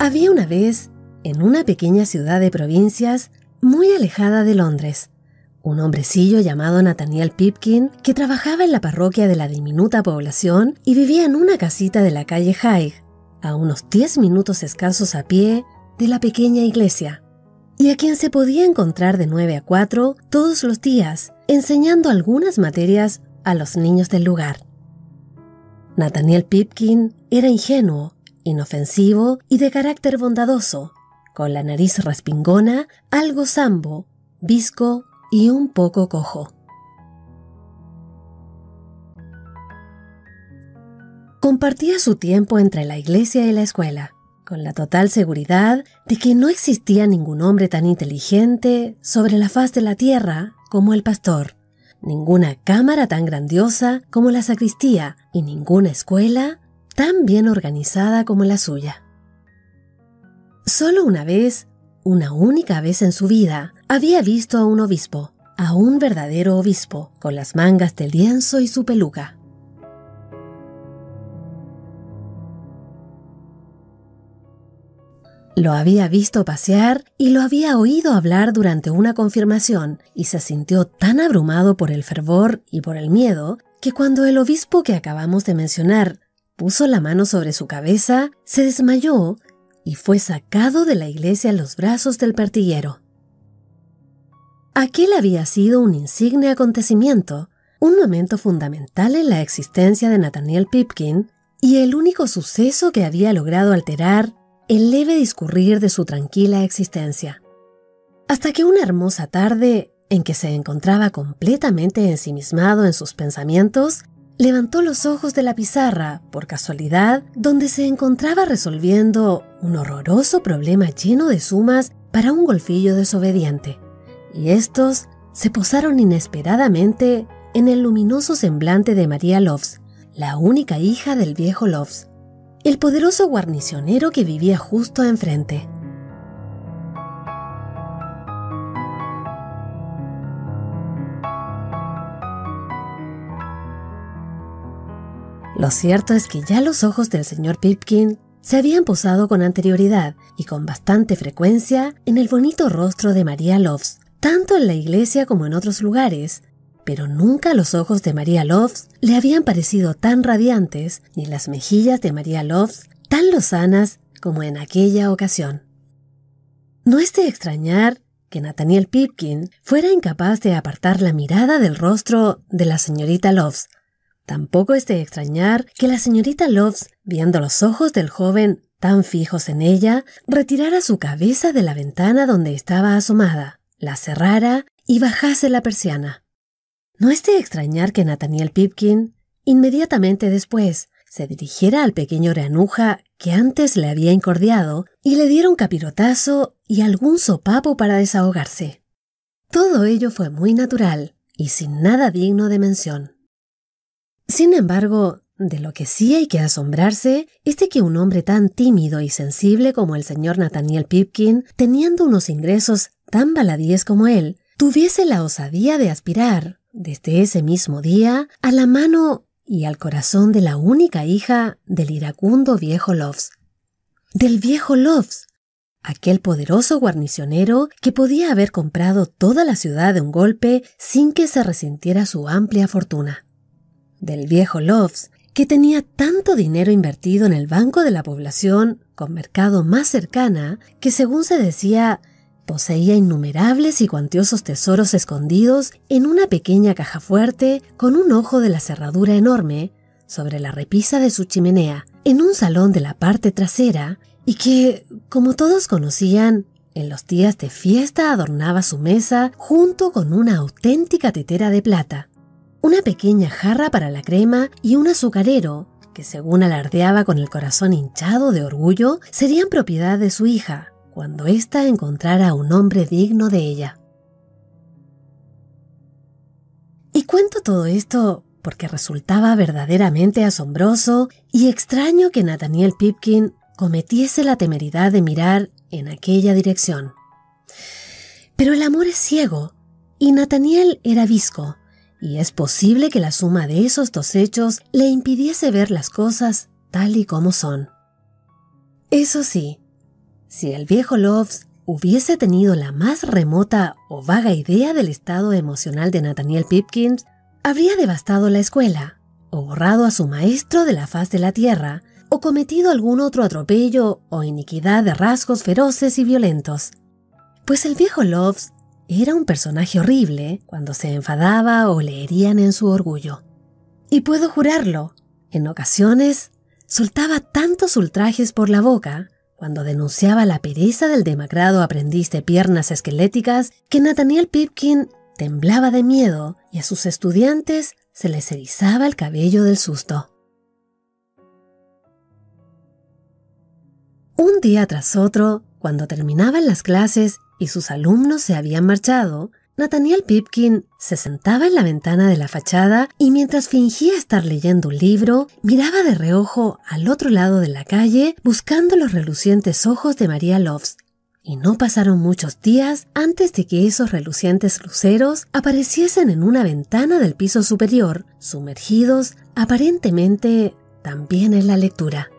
Había una vez, en una pequeña ciudad de provincias muy alejada de Londres, un hombrecillo llamado Nathaniel Pipkin que trabajaba en la parroquia de la diminuta población y vivía en una casita de la calle High, a unos 10 minutos escasos a pie de la pequeña iglesia, y a quien se podía encontrar de 9 a 4 todos los días, enseñando algunas materias a los niños del lugar. Nathaniel Pipkin era ingenuo, inofensivo y de carácter bondadoso, con la nariz respingona, algo zambo, visco y un poco cojo. Compartía su tiempo entre la iglesia y la escuela, con la total seguridad de que no existía ningún hombre tan inteligente sobre la faz de la tierra como el pastor, ninguna cámara tan grandiosa como la sacristía y ninguna escuela tan bien organizada como la suya. Solo una única vez en su vida, había visto a un obispo, a un verdadero obispo, con las mangas de lienzo y su peluca. Lo había visto pasear y lo había oído hablar durante una confirmación y se sintió tan abrumado por el fervor y por el miedo que cuando el obispo que acabamos de mencionar puso la mano sobre su cabeza, se desmayó y fue sacado de la iglesia en los brazos del pertiguero. Aquel había sido un insigne acontecimiento, un momento fundamental en la existencia de Nathaniel Pipkin y el único suceso que había logrado alterar el leve discurrir de su tranquila existencia. Hasta que una hermosa tarde, en que se encontraba completamente ensimismado en sus pensamientos, levantó los ojos de la pizarra, por casualidad, donde se encontraba resolviendo un horroroso problema lleno de sumas para un golfillo desobediente, y estos se posaron inesperadamente en el luminoso semblante de María Loves, la única hija del viejo Loves, el poderoso guarnicionero que vivía justo enfrente. Lo cierto es que ya los ojos del señor Pipkin se habían posado con anterioridad y con bastante frecuencia en el bonito rostro de María Loves, tanto en la iglesia como en otros lugares, pero nunca los ojos de María Loves le habían parecido tan radiantes, ni las mejillas de María Loves tan lozanas como en aquella ocasión. No es de extrañar que Nathaniel Pipkin fuera incapaz de apartar la mirada del rostro de la señorita Loves. Tampoco es de extrañar que la señorita Loves, viendo los ojos del joven tan fijos en ella, retirara su cabeza de la ventana donde estaba asomada, la cerrara y bajase la persiana. No es de extrañar que Nathaniel Pipkin, inmediatamente después, se dirigiera al pequeño granuja que antes le había incordiado y le diera un capirotazo y algún sopapo para desahogarse. Todo ello fue muy natural y sin nada digno de mención. Sin embargo, de lo que sí hay que asombrarse es de que un hombre tan tímido y sensible como el señor Nathaniel Pipkin, teniendo unos ingresos tan baladíes como él, tuviese la osadía de aspirar, desde ese mismo día, a la mano y al corazón de la única hija del iracundo viejo Loves. Del viejo Loves, aquel poderoso guarnicionero que podía haber comprado toda la ciudad de un golpe sin que se resintiera su amplia fortuna. Del viejo Loves, que tenía tanto dinero invertido en el banco de la población con mercado más cercana que, según se decía, poseía innumerables y cuantiosos tesoros escondidos en una pequeña caja fuerte con un ojo de la cerradura enorme sobre la repisa de su chimenea, en un salón de la parte trasera, y que, como todos conocían, en los días de fiesta adornaba su mesa junto con una auténtica tetera de plata, una pequeña jarra para la crema y un azucarero que, según alardeaba con el corazón hinchado de orgullo, serían propiedad de su hija cuando ésta encontrara a un hombre digno de ella. Y cuento todo esto porque resultaba verdaderamente asombroso y extraño que Nathaniel Pipkin cometiese la temeridad de mirar en aquella dirección. Pero el amor es ciego y Nathaniel era visco, y es posible que la suma de esos dos hechos le impidiese ver las cosas tal y como son. Eso sí, Si el viejo Loves hubiese tenido la más remota o vaga idea del estado emocional de Nathaniel Pipkin, habría devastado la escuela, o borrado a su maestro de la faz de la tierra, o cometido algún otro atropello o iniquidad de rasgos feroces y violentos. Pues el viejo Loves era un personaje horrible cuando se enfadaba o le herían en su orgullo. Y puedo jurarlo, en ocasiones soltaba tantos ultrajes por la boca cuando denunciaba la pereza del demacrado aprendiz de piernas esqueléticas que Nathaniel Pipkin temblaba de miedo y a sus estudiantes se les erizaba el cabello del susto. Un día tras otro, cuando terminaban las clases y sus alumnos se habían marchado, Nathaniel Pipkin se sentaba en la ventana de la fachada y mientras fingía estar leyendo un libro, miraba de reojo al otro lado de la calle buscando los relucientes ojos de María Loves. Y no pasaron muchos días antes de que esos relucientes luceros apareciesen en una ventana del piso superior, sumergidos aparentemente también en la lectura.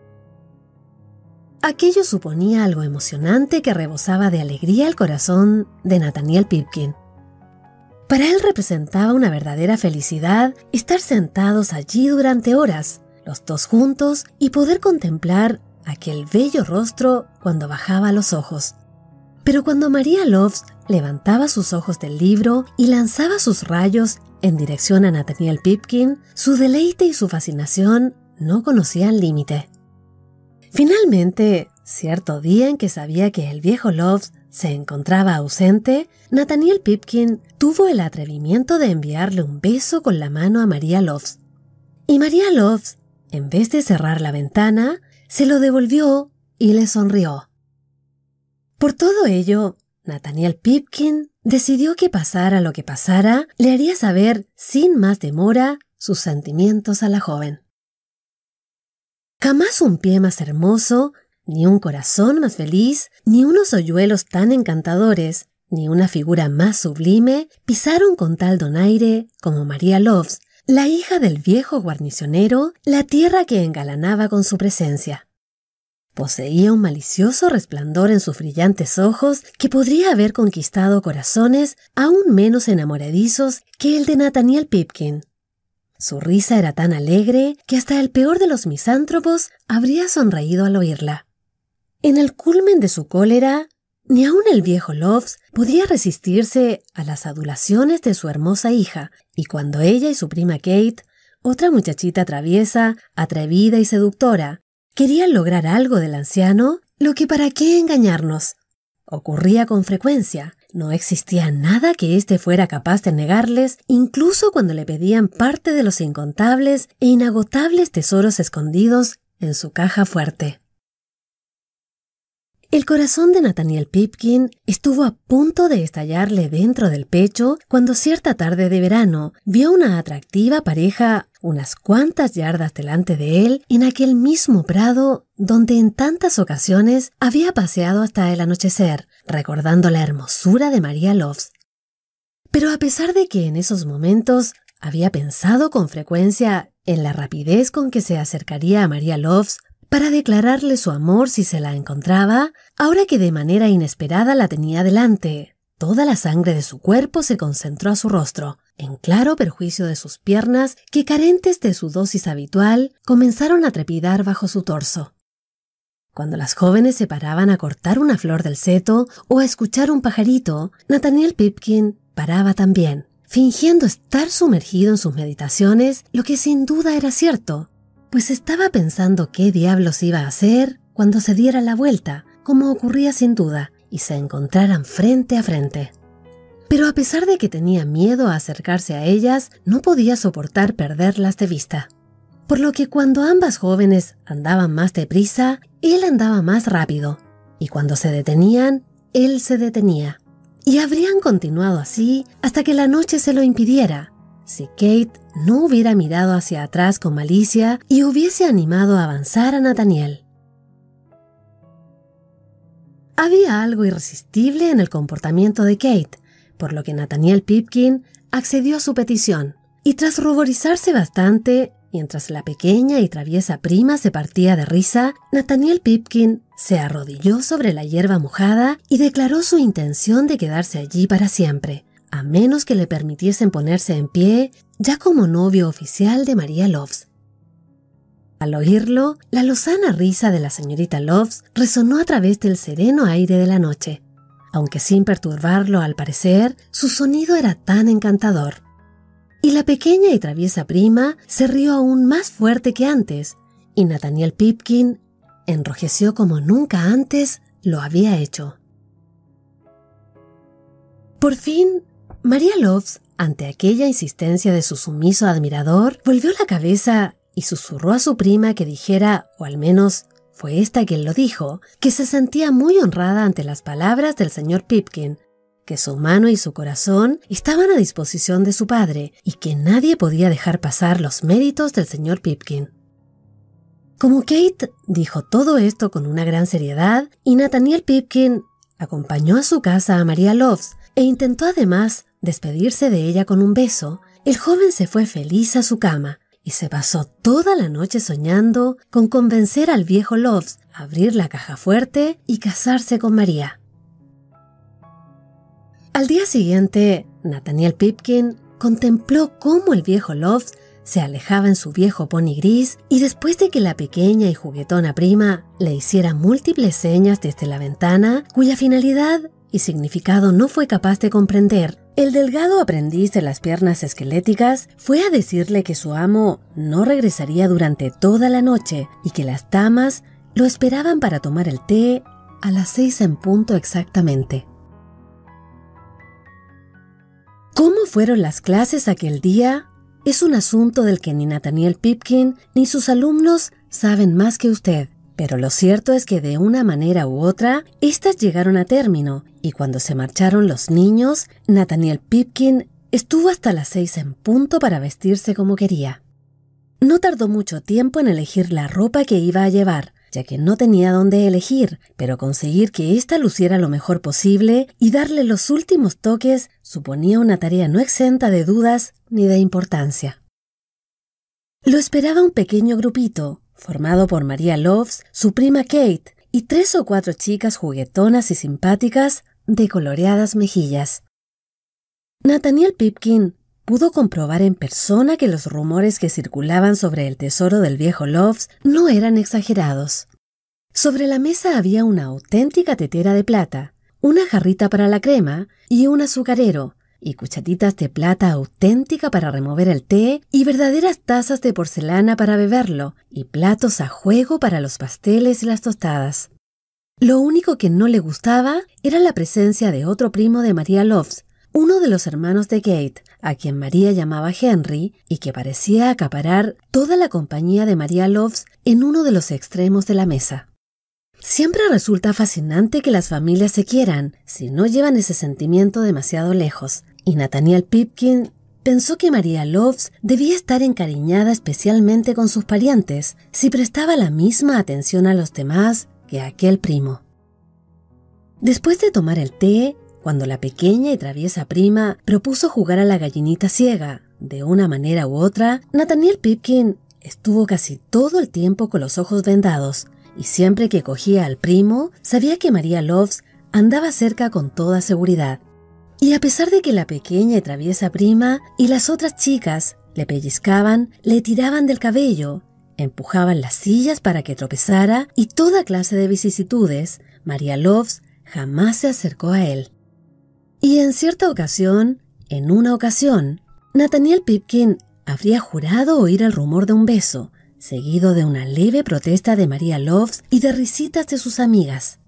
Aquello suponía algo emocionante que rebosaba de alegría el corazón de Nathaniel Pipkin. Para él representaba una verdadera felicidad estar sentados allí durante horas, los dos juntos, y poder contemplar aquel bello rostro cuando bajaba los ojos. Pero cuando María Loves levantaba sus ojos del libro y lanzaba sus rayos en dirección a Nathaniel Pipkin, su deleite y su fascinación no conocían límite. Finalmente, cierto día en que sabía que el viejo Loves se encontraba ausente, Nathaniel Pipkin tuvo el atrevimiento de enviarle un beso con la mano a María Loves. Y María Loves, en vez de cerrar la ventana, se lo devolvió y le sonrió. Por todo ello, Nathaniel Pipkin decidió que pasara lo que pasara, le haría saber sin más demora sus sentimientos a la joven. Jamás un pie más hermoso, ni un corazón más feliz, ni unos hoyuelos tan encantadores, ni una figura más sublime pisaron con tal donaire como María Loves, la hija del viejo guarnicionero, la tierra que engalanaba con su presencia. Poseía un malicioso resplandor en sus brillantes ojos que podría haber conquistado corazones aún menos enamoradizos que el de Nathaniel Pipkin. Su risa era tan alegre que hasta el peor de los misántropos habría sonreído al oírla. En el culmen de su cólera, ni aun el viejo Loves podía resistirse a las adulaciones de su hermosa hija, y cuando ella y su prima Kate, otra muchachita traviesa, atrevida y seductora, querían lograr algo del anciano, lo que para qué engañarnos ocurría con frecuencia. No existía nada que éste fuera capaz de negarles, incluso cuando le pedían parte de los incontables e inagotables tesoros escondidos en su caja fuerte. El corazón de Nathaniel Pipkin estuvo a punto de estallarle dentro del pecho cuando cierta tarde de verano vio una atractiva pareja unas cuantas yardas delante de él en aquel mismo prado donde en tantas ocasiones había paseado hasta el anochecer, recordando la hermosura de María Loves. Pero a pesar de que en esos momentos había pensado con frecuencia en la rapidez con que se acercaría a María Loves para declararle su amor si se la encontraba, ahora que de manera inesperada la tenía delante, toda la sangre de su cuerpo se concentró a su rostro, en claro perjuicio de sus piernas que, carentes de su dosis habitual, comenzaron a trepidar bajo su torso. Cuando las jóvenes se paraban a cortar una flor del seto o a escuchar un pajarito, Nathaniel Pipkin paraba también, fingiendo estar sumergido en sus meditaciones, lo que sin duda era cierto, pues estaba pensando qué diablos iba a hacer cuando se diera la vuelta, como ocurría sin duda, y se encontraran frente a frente. Pero a pesar de que tenía miedo a acercarse a ellas, no podía soportar perderlas de vista. Por lo que cuando ambas jóvenes andaban más deprisa, él andaba más rápido, y cuando se detenían, él se detenía. Y habrían continuado así hasta que la noche se lo impidiera, si Kate no hubiera mirado hacia atrás con malicia y hubiese animado a avanzar a Nathaniel. Había algo irresistible en el comportamiento de Kate, por lo que Nathaniel Pipkin accedió a su petición, y tras ruborizarse bastante, Mientras la pequeña y traviesa prima se partía de risa, Nathaniel Pipkin se arrodilló sobre la hierba mojada y declaró su intención de quedarse allí para siempre, a menos que le permitiesen ponerse en pie ya como novio oficial de María Loves. Al oírlo, la lozana risa de la señorita Loves resonó a través del sereno aire de la noche. Aunque sin perturbarlo al parecer, su sonido era tan encantador. Y la pequeña y traviesa prima se rió aún más fuerte que antes, y Nathaniel Pipkin enrojeció como nunca antes lo había hecho. Por fin, María Loves, ante aquella insistencia de su sumiso admirador, volvió la cabeza y susurró a su prima que dijera, o al menos fue esta quien lo dijo, que se sentía muy honrada ante las palabras del señor Pipkin, que su mano y su corazón estaban a disposición de su padre y que nadie podía dejar pasar los méritos del señor Pipkin. Como Kate dijo todo esto con una gran seriedad y Nathaniel Pipkin acompañó a su casa a María Loves e intentó además despedirse de ella con un beso, el joven se fue feliz a su cama y se pasó toda la noche soñando con convencer al viejo Loves a abrir la caja fuerte y casarse con María. Al día siguiente, Nathaniel Pipkin contempló cómo el viejo Loves se alejaba en su viejo pony gris y después de que la pequeña y juguetona prima le hiciera múltiples señas desde la ventana, cuya finalidad y significado no fue capaz de comprender, el delgado aprendiz de las piernas esqueléticas fue a decirle que su amo no regresaría durante toda la noche y que las damas lo esperaban para tomar el té a las 6 en punto exactamente. ¿Cómo fueron las clases aquel día? Es un asunto del que ni Nathaniel Pipkin ni sus alumnos saben más que usted, pero lo cierto es que de una manera u otra, estas llegaron a término, y cuando se marcharon los niños, Nathaniel Pipkin estuvo hasta las 6 en punto para vestirse como quería. No tardó mucho tiempo en elegir la ropa que iba a llevar, ya que no tenía dónde elegir, pero conseguir que ésta luciera lo mejor posible y darle los últimos toques suponía una tarea no exenta de dudas ni de importancia. Lo esperaba un pequeño grupito, formado por María Loves, su prima Kate y 3 o 4 chicas juguetonas y simpáticas de coloreadas mejillas. Nathaniel Pipkin pudo comprobar en persona que los rumores que circulaban sobre el tesoro del viejo Loves no eran exagerados. Sobre la mesa había una auténtica tetera de plata, una jarrita para la crema y un azucarero, y cucharitas de plata auténtica para remover el té y verdaderas tazas de porcelana para beberlo, y platos a juego para los pasteles y las tostadas. Lo único que no le gustaba era la presencia de otro primo de María Loves, uno de los hermanos de Kate, a quien María llamaba Henry y que parecía acaparar toda la compañía de María Loves en uno de los extremos de la mesa. Siempre resulta fascinante que las familias se quieran si no llevan ese sentimiento demasiado lejos, y Nathaniel Pipkin pensó que María Loves debía estar encariñada especialmente con sus parientes si prestaba la misma atención a los demás que a aquel primo. Después de tomar el té, cuando la pequeña y traviesa prima propuso jugar a la gallinita ciega, de una manera u otra, Nathaniel Pipkin estuvo casi todo el tiempo con los ojos vendados, y siempre que cogía al primo, sabía que María Loves andaba cerca con toda seguridad. Y a pesar de que la pequeña y traviesa prima y las otras chicas le pellizcaban, le tiraban del cabello, empujaban las sillas para que tropezara y toda clase de vicisitudes, María Loves jamás se acercó a él. Y en cierta ocasión, en una ocasión, Nathaniel Pipkin habría jurado oír el rumor de un beso, seguido de una leve protesta de María Loves y de risitas de sus amigas.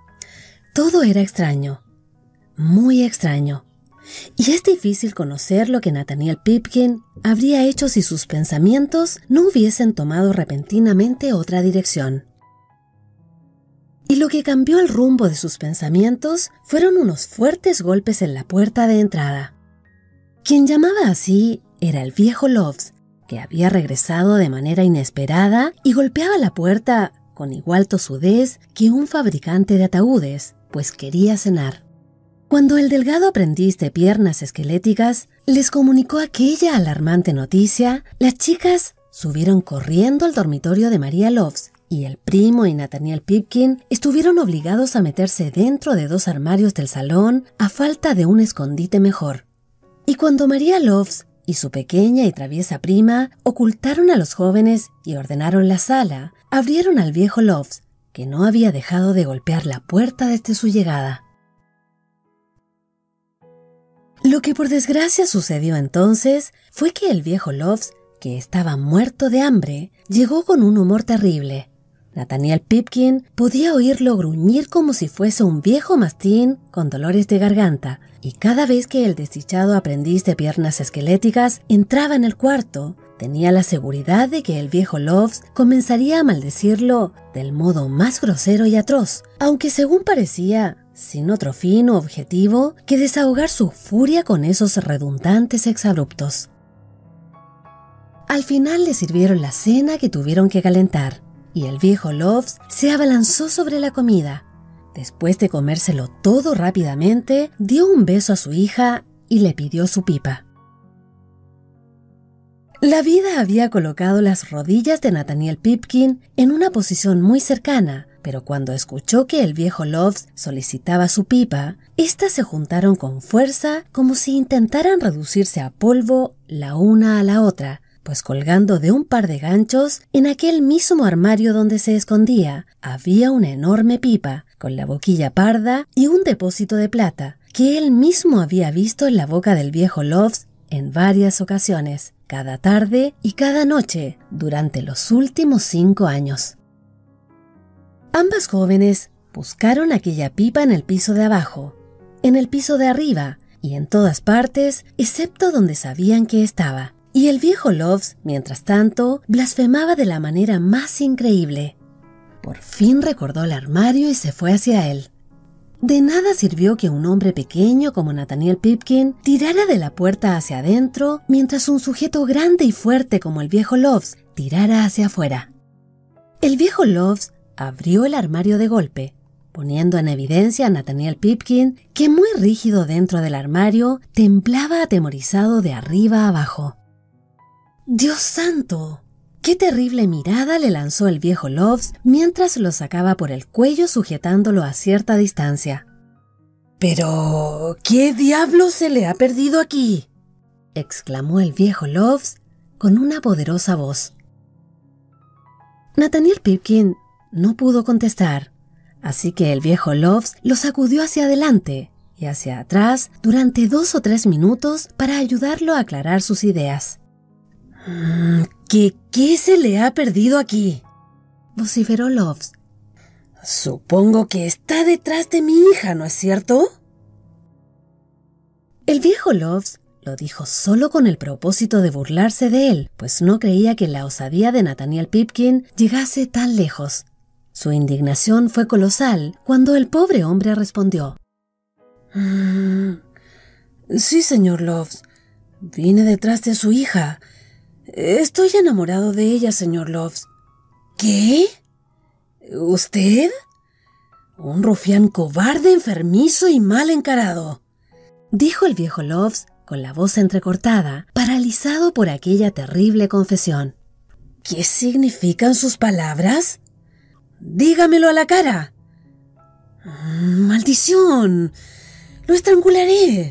Todo era extraño, muy extraño, y es difícil conocer lo que Nathaniel Pipkin habría hecho si sus pensamientos no hubiesen tomado repentinamente otra dirección. Y lo que cambió el rumbo de sus pensamientos fueron unos fuertes golpes en la puerta de entrada. Quien llamaba así era el viejo Loves, que había regresado de manera inesperada y golpeaba la puerta con igual tosudez que un fabricante de ataúdes, pues quería cenar. Cuando el delgado aprendiz de piernas esqueléticas les comunicó aquella alarmante noticia, las chicas subieron corriendo al dormitorio de María Loves y el primo y Nathaniel Pipkin estuvieron obligados a meterse dentro de 2 armarios del salón a falta de un escondite mejor. Y cuando María Loves y su pequeña y traviesa prima ocultaron a los jóvenes y ordenaron la sala, abrieron al viejo Loves, que no había dejado de golpear la puerta desde su llegada. Lo que por desgracia sucedió entonces fue que el viejo Loves, que estaba muerto de hambre, llegó con un humor terrible. Nathaniel Pipkin podía oírlo gruñir como si fuese un viejo mastín con dolores de garganta, y cada vez que el desdichado aprendiz de piernas esqueléticas entraba en el cuarto, tenía la seguridad de que el viejo Loves comenzaría a maldecirlo del modo más grosero y atroz, aunque según parecía, sin otro fin u objetivo que desahogar su furia con esos redundantes exabruptos. Al final le sirvieron la cena que tuvieron que calentar, y el viejo Loves se abalanzó sobre la comida. Después de comérselo todo rápidamente, dio un beso a su hija y le pidió su pipa. La vida había colocado las rodillas de Nathaniel Pipkin en una posición muy cercana, pero cuando escuchó que el viejo Loves solicitaba su pipa, éstas se juntaron con fuerza como si intentaran reducirse a polvo la una a la otra, pues colgando de un par de ganchos, en aquel mismo armario donde se escondía, había una enorme pipa, con la boquilla parda y un depósito de plata, que él mismo había visto en la boca del viejo Loves en varias ocasiones, cada tarde y cada noche, durante los últimos 5 años. Ambas jóvenes buscaron aquella pipa en el piso de abajo, en el piso de arriba y en todas partes, excepto donde sabían que estaba. Y el viejo Loves, mientras tanto, blasfemaba de la manera más increíble. Por fin recordó el armario y se fue hacia él. De nada sirvió que un hombre pequeño como Nathaniel Pipkin tirara de la puerta hacia adentro, mientras un sujeto grande y fuerte como el viejo Loves tirara hacia afuera. El viejo Loves abrió el armario de golpe, poniendo en evidencia a Nathaniel Pipkin, que muy rígido dentro del armario, temblaba atemorizado de arriba a abajo. ¡Dios santo! ¡Qué terrible mirada le lanzó el viejo Loves mientras lo sacaba por el cuello sujetándolo a cierta distancia! «¿Pero qué diablo se le ha perdido aquí?», exclamó el viejo Loves con una poderosa voz. Nathaniel Pipkin no pudo contestar, así que el viejo Loves lo sacudió hacia adelante y hacia atrás durante 2 o 3 minutos para ayudarlo a aclarar sus ideas. ¿Qué se le ha perdido aquí?, vociferó Loves. «Supongo que está detrás de mi hija, ¿no es cierto?». El viejo Loves lo dijo solo con el propósito de burlarse de él, pues no creía que la osadía de Nathaniel Pipkin llegase tan lejos. Su indignación fue colosal cuando el pobre hombre respondió. «Sí, señor Loves. Vine detrás de su hija. Estoy enamorado de ella, señor Loves». «¿Qué? ¿Usted? Un rufián cobarde, enfermizo y mal encarado», dijo el viejo Loves con la voz entrecortada, paralizado por aquella terrible confesión. «¿Qué significan sus palabras? Dígamelo a la cara». «¡Maldición! ¡Lo estrangularé!».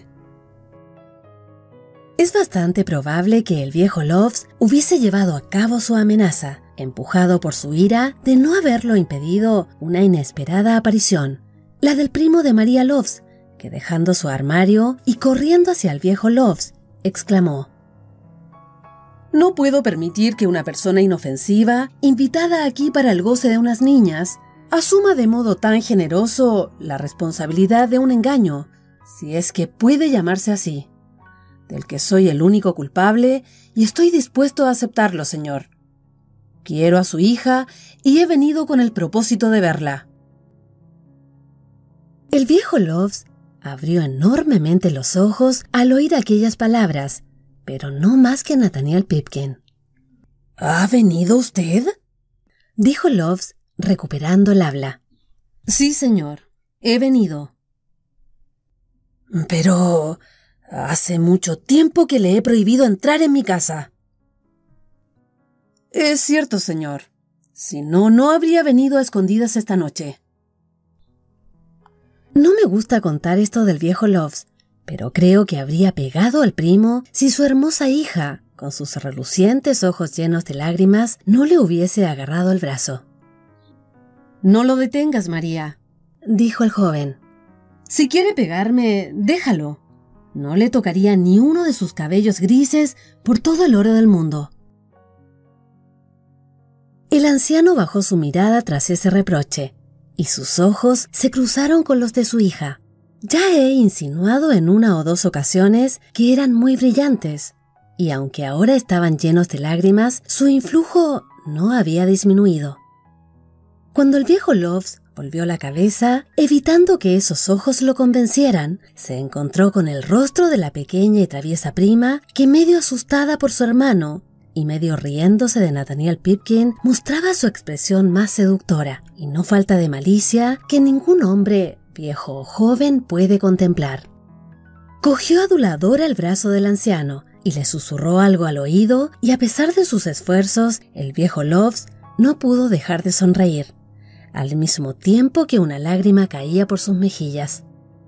Es bastante probable que el viejo Loves hubiese llevado a cabo su amenaza, empujado por su ira de no haberlo impedido una inesperada aparición, la del primo de María Loves, que dejando su armario y corriendo hacia el viejo Loves, exclamó: «No puedo permitir que una persona inofensiva, invitada aquí para el goce de unas niñas, asuma de modo tan generoso la responsabilidad de un engaño, si es que puede llamarse así, del que soy el único culpable y estoy dispuesto a aceptarlo, señor. Quiero a su hija y he venido con el propósito de verla». El viejo Loves abrió enormemente los ojos al oír aquellas palabras, pero no más que Nathaniel Pipkin. «¿Ha venido usted?», dijo Loves, recuperando el habla. «Sí, señor, he venido». «Pero hace mucho tiempo que le he prohibido entrar en mi casa». Es cierto, señor. Si no, no habría venido a escondidas esta noche. No me gusta contar esto del viejo Loves, pero creo que habría pegado al primo si su hermosa hija, con sus relucientes ojos llenos de lágrimas, no le hubiese agarrado el brazo. No lo detengas, María, dijo el joven. Si quiere pegarme, déjalo. No le tocaría ni uno de sus cabellos grises por todo el oro del mundo. El anciano bajó su mirada tras ese reproche, y sus ojos se cruzaron con los de su hija. Ya he insinuado en una o dos ocasiones que eran muy brillantes, y aunque ahora estaban llenos de lágrimas, su influjo no había disminuido. Cuando el viejo Loves volvió la cabeza, evitando que esos ojos lo convencieran, se encontró con el rostro de la pequeña y traviesa prima, que medio asustada por su hermano y medio riéndose de Nathaniel Pipkin, mostraba su expresión más seductora y no falta de malicia que ningún hombre, viejo o joven, puede contemplar. Cogió aduladora el brazo del anciano y le susurró algo al oído, y a pesar de sus esfuerzos, el viejo Loves no pudo dejar de sonreír, al mismo tiempo que una lágrima caía por sus mejillas.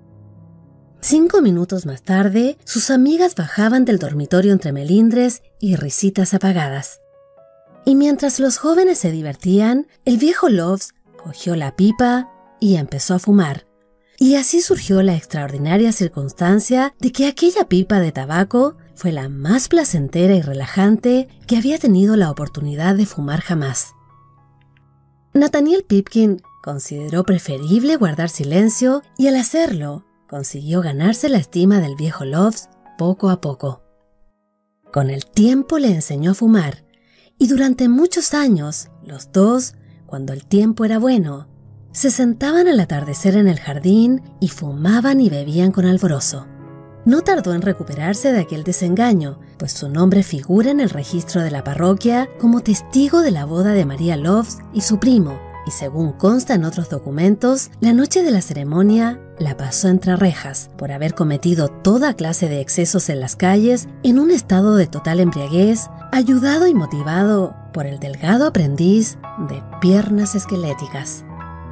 5 minutos más tarde, sus amigas bajaban del dormitorio entre melindres y risitas apagadas. Y mientras los jóvenes se divertían, el viejo Loves cogió la pipa y empezó a fumar. Y así surgió la extraordinaria circunstancia de que aquella pipa de tabaco fue la más placentera y relajante que había tenido la oportunidad de fumar jamás. Nathaniel Pipkin consideró preferible guardar silencio, y al hacerlo, consiguió ganarse la estima del viejo Loves poco a poco. Con el tiempo le enseñó a fumar, y durante muchos años, los dos, cuando el tiempo era bueno, se sentaban al atardecer en el jardín y fumaban y bebían con alborozo. No tardó en recuperarse de aquel desengaño, pues su nombre figura en el registro de la parroquia como testigo de la boda de María Loves y su primo, y según consta en otros documentos, la noche de la ceremonia la pasó entre rejas por haber cometido toda clase de excesos en las calles en un estado de total embriaguez, ayudado y motivado por el delgado aprendiz de piernas esqueléticas.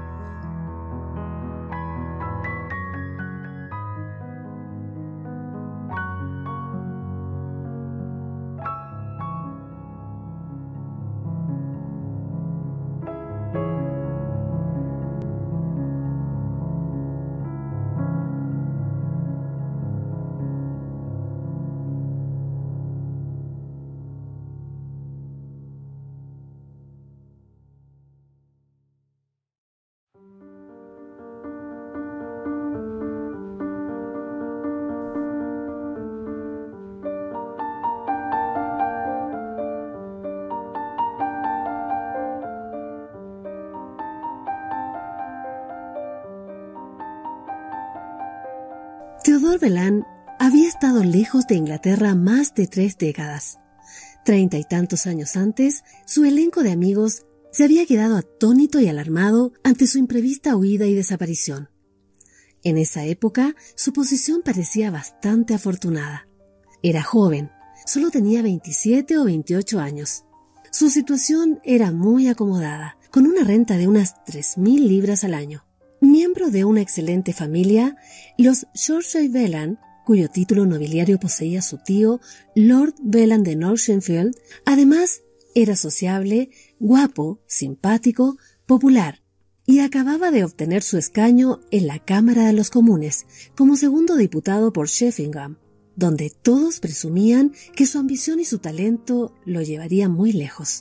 Theodore Belin había estado lejos de Inglaterra más de 3 décadas. 30 y tantos años antes, su elenco de amigos se había quedado atónito y alarmado ante su imprevista huida y desaparición. En esa época, su posición parecía bastante afortunada. Era joven, solo tenía 27 o 28 años. Su situación era muy acomodada, con una renta de unas 3.000 libras al año. Miembro de una excelente familia, los Shorshey Belin, cuyo título nobiliario poseía su tío, Lord Belin de Northamptonfield, además era sociable, guapo, simpático, popular, y acababa de obtener su escaño en la Cámara de los Comunes como segundo diputado por Sheffingham, donde todos presumían que su ambición y su talento lo llevarían muy lejos.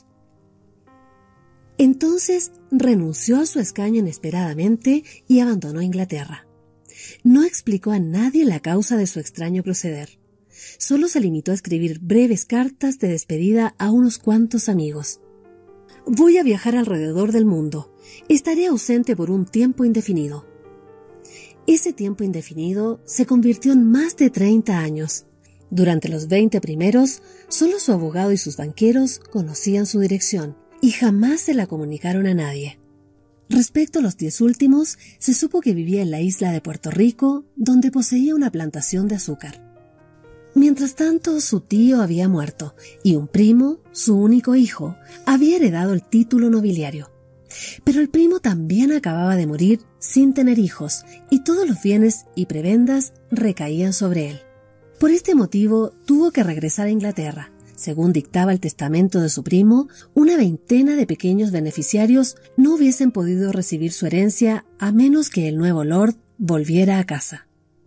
Entonces renunció a su escaño inesperadamente y abandonó Inglaterra. No explicó a nadie la causa de su extraño proceder. Solo se limitó a escribir breves cartas de despedida a unos cuantos amigos. «Voy a viajar alrededor del mundo. Estaré ausente por un tiempo indefinido». Ese tiempo indefinido se convirtió en más de 30 años. Durante los 20 primeros, solo su abogado y sus banqueros conocían su dirección, y jamás se la comunicaron a nadie. Respecto a los 10 últimos, se supo que vivía en la isla de Puerto Rico, donde poseía una plantación de azúcar. Mientras tanto, su tío había muerto y un primo, su único hijo, había heredado el título nobiliario. Pero el primo también acababa de morir sin tener hijos y todos los bienes y prebendas recaían sobre él. Por este motivo tuvo que regresar a Inglaterra. Según dictaba el testamento de su primo, una veintena de pequeños beneficiarios no hubiesen podido recibir su herencia a menos que el nuevo lord volviera a casa.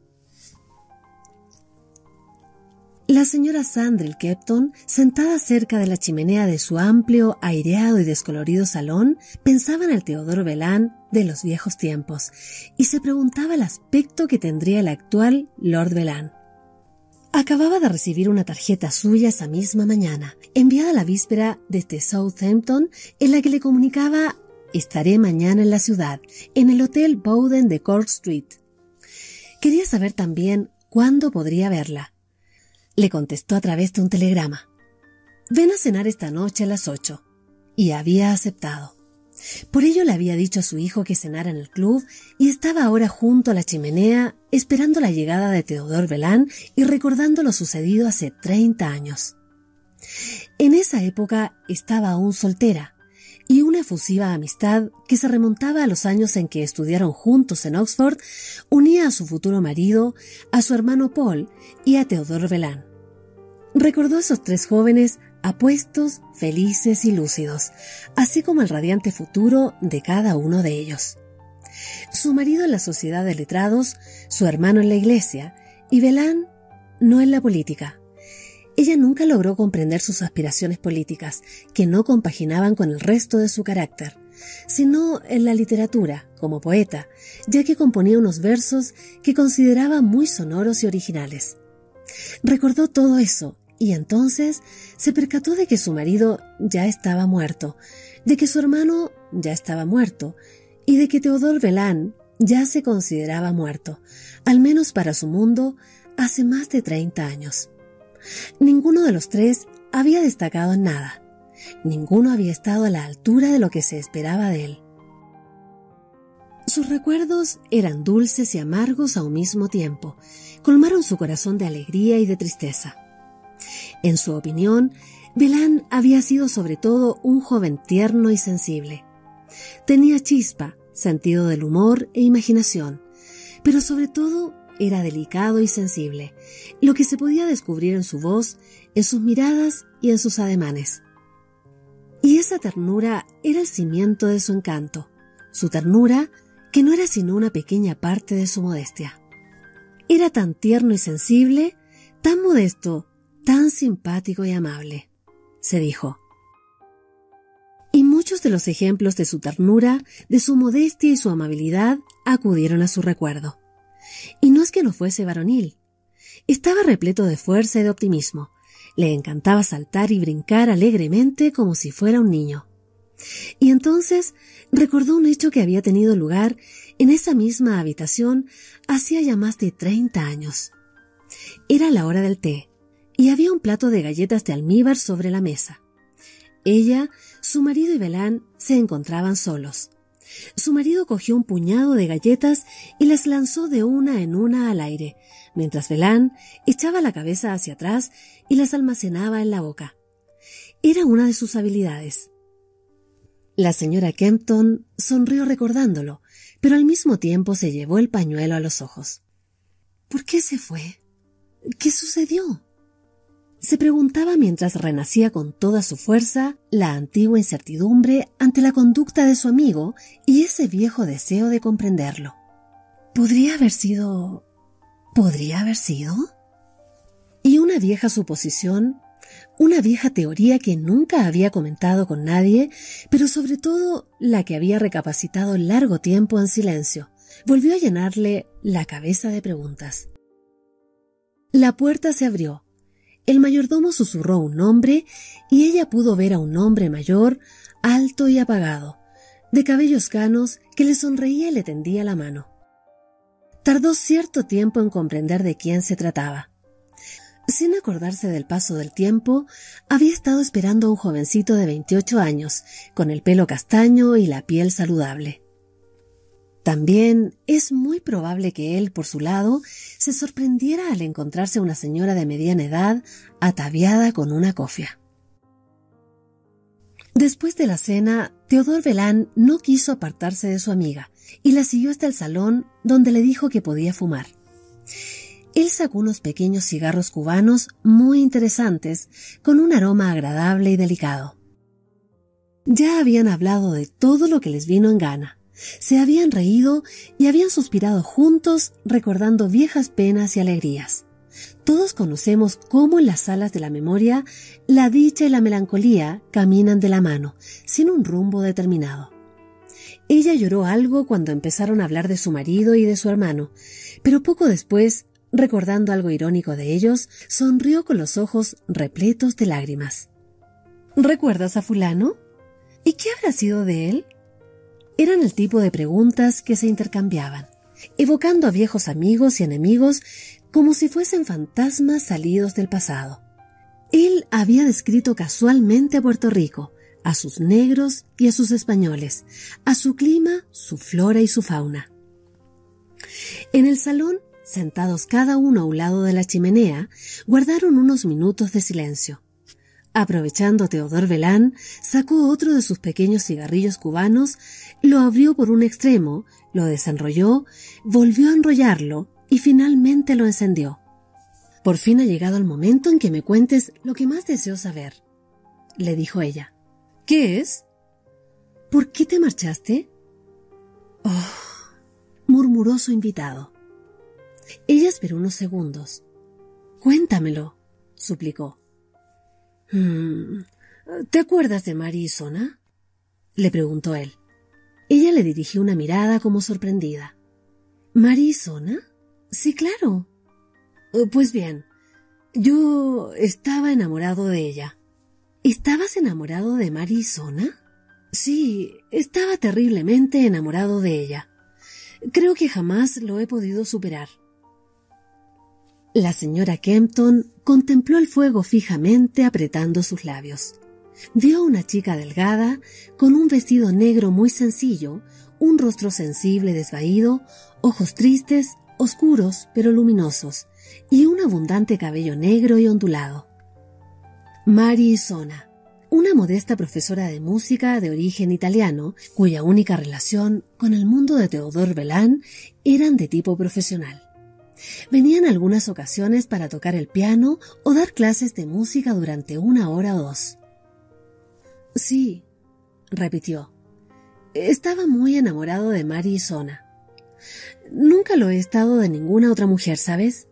La señora Sandrill Kempton, sentada cerca de la chimenea de su amplio, aireado y descolorido salón, pensaba en el Teodoro Velán de los viejos tiempos y se preguntaba el aspecto que tendría el actual Lord Velán. Acababa de recibir una tarjeta suya esa misma mañana, enviada la víspera desde Southampton, en la que le comunicaba: «Estaré mañana en la ciudad, en el Hotel Bowden de Cork Street». Quería saber también cuándo podría verla. Le contestó a través de un telegrama: «Ven a cenar esta noche a las 8». Y había aceptado. Por ello le había dicho a su hijo que cenara en el club y estaba ahora junto a la chimenea esperando la llegada de Teodoro Velán y recordando lo sucedido hace 30 años. En esa época estaba aún soltera y una efusiva amistad que se remontaba a los años en que estudiaron juntos en Oxford unía a su futuro marido, a su hermano Paul y a Teodoro Velán. Recordó a esos tres jóvenes apuestos, felices y lúcidos, así como el radiante futuro de cada uno de ellos. Su marido en la sociedad de letrados, su hermano en la iglesia y Velán no en la política. Ella nunca logró comprender sus aspiraciones políticas, que no compaginaban con el resto de su carácter, sino en la literatura, como poeta, ya que componía unos versos que consideraba muy sonoros y originales. Recordó todo eso y entonces se percató de que su marido ya estaba muerto, de que su hermano ya estaba muerto y de que Teodoro Velán ya se consideraba muerto, al menos para su mundo, hace más de 30 años. Ninguno de los tres había destacado en nada. Ninguno había estado a la altura de lo que se esperaba de él. Sus recuerdos eran dulces y amargos a un mismo tiempo. Colmaron su corazón de alegría y de tristeza. En su opinión, Velán había sido sobre todo un joven tierno y sensible. Tenía chispa, sentido del humor e imaginación, pero sobre todo era delicado y sensible, lo que se podía descubrir en su voz, en sus miradas y en sus ademanes. Y esa ternura era el cimiento de su encanto, su ternura que no era sino una pequeña parte de su modestia. Era tan tierno y sensible, tan modesto, tan simpático y amable, se dijo. Y muchos de los ejemplos de su ternura, de su modestia y su amabilidad acudieron a su recuerdo. Y no es que no fuese varonil. Estaba repleto de fuerza y de optimismo. Le encantaba saltar y brincar alegremente como si fuera un niño. Y entonces recordó un hecho que había tenido lugar en esa misma habitación hacía ya más de 30 años. Era la hora del té y había un plato de galletas de almíbar sobre la mesa. Ella, su marido y Velán se encontraban solos. Su marido cogió un puñado de galletas y las lanzó de una en una al aire, mientras Velán echaba la cabeza hacia atrás y las almacenaba en la boca. Era una de sus habilidades. La señora Kempton sonrió recordándolo, pero al mismo tiempo se llevó el pañuelo a los ojos. ¿Por qué se fue? ¿Qué sucedió?, se preguntaba mientras renacía con toda su fuerza la antigua incertidumbre ante la conducta de su amigo y ese viejo deseo de comprenderlo. ¿Podría haber sido? Y una vieja suposición, una vieja teoría que nunca había comentado con nadie, pero sobre todo la que había recapacitado largo tiempo en silencio, volvió a llenarle la cabeza de preguntas. La puerta se abrió. El mayordomo susurró un nombre y ella pudo ver a un hombre mayor, alto y apagado, de cabellos canos, que le sonreía y le tendía la mano. Tardó cierto tiempo en comprender de quién se trataba. Sin acordarse del paso del tiempo, había estado esperando a un jovencito de 28 años, con el pelo castaño y la piel saludable. También es muy probable que él, por su lado, se sorprendiera al encontrarse una señora de mediana edad ataviada con una cofia. Después de la cena, Théodore Velin no quiso apartarse de su amiga y la siguió hasta el salón, donde le dijo que podía fumar. Él sacó unos pequeños cigarros cubanos muy interesantes, con un aroma agradable y delicado. Ya habían hablado de todo lo que les vino en gana. Se habían reído y habían suspirado juntos, recordando viejas penas y alegrías. Todos conocemos cómo en las salas de la memoria la dicha y la melancolía caminan de la mano, sin un rumbo determinado. Ella lloró algo cuando empezaron a hablar de su marido y de su hermano, pero poco después, recordando algo irónico de ellos, sonrió con los ojos repletos de lágrimas. ¿Recuerdas a fulano? ¿Y qué habrá sido de él? Eran el tipo de preguntas que se intercambiaban, evocando a viejos amigos y enemigos como si fuesen fantasmas salidos del pasado. Él había descrito casualmente a Puerto Rico, a sus negros y a sus españoles, a su clima, su flora y su fauna. En el salón, sentados cada uno a un lado de la chimenea, guardaron unos minutos de silencio. Aprovechando Théodore Velin, sacó otro de sus pequeños cigarrillos cubanos, lo abrió por un extremo, lo desenrolló, volvió a enrollarlo y finalmente lo encendió. «Por fin ha llegado el momento en que me cuentes lo que más deseo saber», le dijo ella. «¿Qué es?» «¿Por qué te marchaste?» «Oh», murmuró su invitado. Ella esperó unos segundos. «Cuéntamelo», suplicó. «¿Te acuerdas de Mary y Sona?», le preguntó él. Ella le dirigió una mirada como sorprendida. «¿Mary y Sona? Sí, claro». «Pues bien, yo estaba enamorado de ella». «¿Estabas enamorado de Mary y Sona?» «Sí, estaba terriblemente enamorado de ella. Creo que jamás lo he podido superar». La señora Kempton contempló el fuego fijamente, apretando sus labios. Vio a una chica delgada, con un vestido negro muy sencillo, un rostro sensible desvaído, ojos tristes, oscuros pero luminosos, y un abundante cabello negro y ondulado. Mary Sona, una modesta profesora de música de origen italiano, cuya única relación con el mundo de Théodore Velin eran de tipo profesional. Venía en algunas ocasiones para tocar el piano o dar clases de música durante 1 hora o 2. «Sí», repitió. «Estaba muy enamorado de Mary Sona. Nunca lo he estado de ninguna otra mujer, ¿sabes?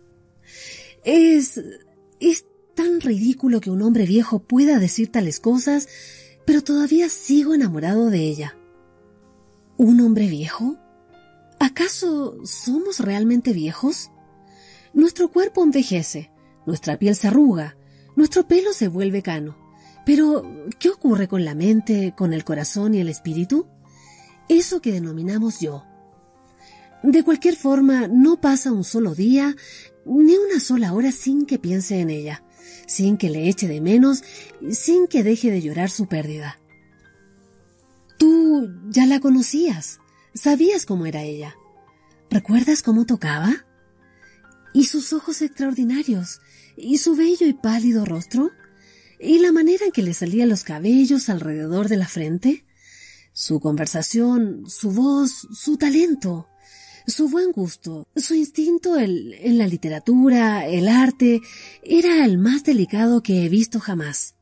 Es tan ridículo que un hombre viejo pueda decir tales cosas, pero todavía sigo enamorado de ella». «¿Un hombre viejo? ¿Acaso somos realmente viejos? Nuestro cuerpo envejece, nuestra piel se arruga, nuestro pelo se vuelve cano. Pero, ¿qué ocurre con la mente, con el corazón y el espíritu? Eso que denominamos yo. De cualquier forma, no pasa un solo día, ni una sola hora sin que piense en ella, sin que le eche de menos, sin que deje de llorar su pérdida». «Tú ya la conocías. Sabías cómo era ella. ¿Recuerdas cómo tocaba? ¿Y sus ojos extraordinarios? ¿Y su bello y pálido rostro? ¿Y la manera en que le salían los cabellos alrededor de la frente? Su conversación, su voz, su talento, su buen gusto, su instinto en la literatura, el arte, era el más delicado que he visto jamás».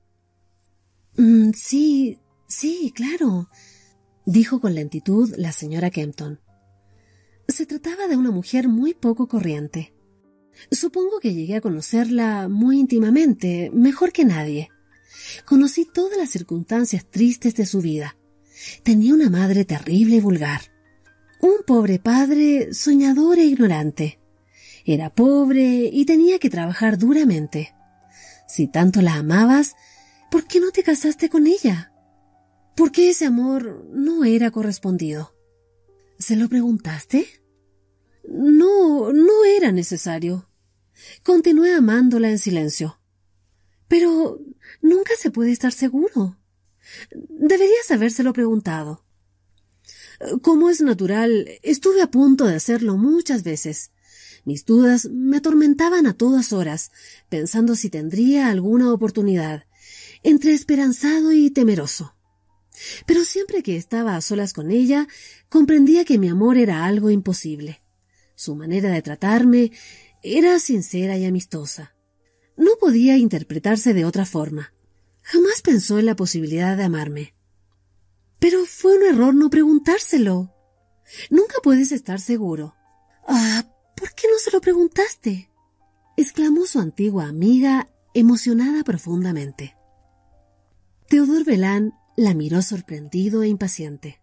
Sí, claro», dijo con lentitud la señora Kempton. «Se trataba de una mujer muy poco corriente. Supongo que llegué a conocerla muy íntimamente, mejor que nadie. Conocí todas las circunstancias tristes de su vida. Tenía una madre terrible y vulgar. Un pobre padre soñador e ignorante. Era pobre y tenía que trabajar duramente. Si tanto la amabas, ¿por qué no te casaste con ella? ¿Por qué ese amor no era correspondido? ¿Se lo preguntaste?» No era necesario. Continué amándola en silencio. Pero nunca se puede estar seguro. Deberías habérselo preguntado. Como es natural, estuve a punto de hacerlo muchas veces. Mis dudas me atormentaban a todas horas, pensando si tendría alguna oportunidad, entre esperanzado y temeroso. Pero siempre que estaba a solas con ella, comprendía que mi amor era algo imposible. Su manera de tratarme era sincera y amistosa. No podía interpretarse de otra forma. Jamás pensó en la posibilidad de amarme. Pero fue un error no preguntárselo. Nunca puedes estar seguro. ¿Por qué no se lo preguntaste?, exclamó su antigua amiga, emocionada profundamente. Théodore Velin la miró sorprendido e impaciente.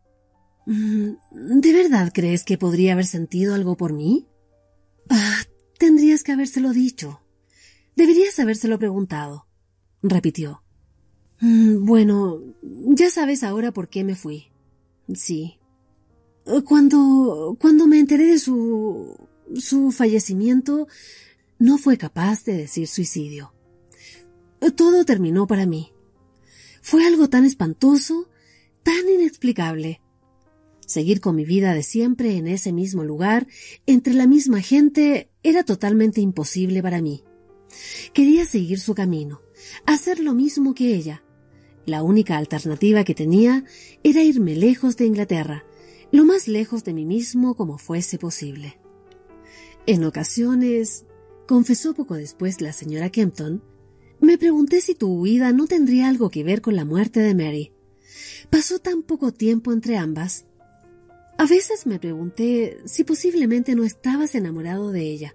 ¿De verdad crees que podría haber sentido algo por mí? Tendrías que habérselo dicho. Deberías habérselo preguntado, repitió. Bueno, ya sabes ahora por qué me fui. Sí. Cuando me enteré de su fallecimiento, no fue capaz de decir suicidio. Todo terminó para mí. Fue algo tan espantoso, tan inexplicable. Seguir con mi vida de siempre en ese mismo lugar, entre la misma gente, era totalmente imposible para mí. Quería seguir su camino, hacer lo mismo que ella. La única alternativa que tenía era irme lejos de Inglaterra, lo más lejos de mí mismo como fuese posible. En ocasiones, confesó poco después la señora Kempton, me pregunté si tu huida no tendría algo que ver con la muerte de Mary. Pasó tan poco tiempo entre ambas. A veces me pregunté si posiblemente no estabas enamorado de ella.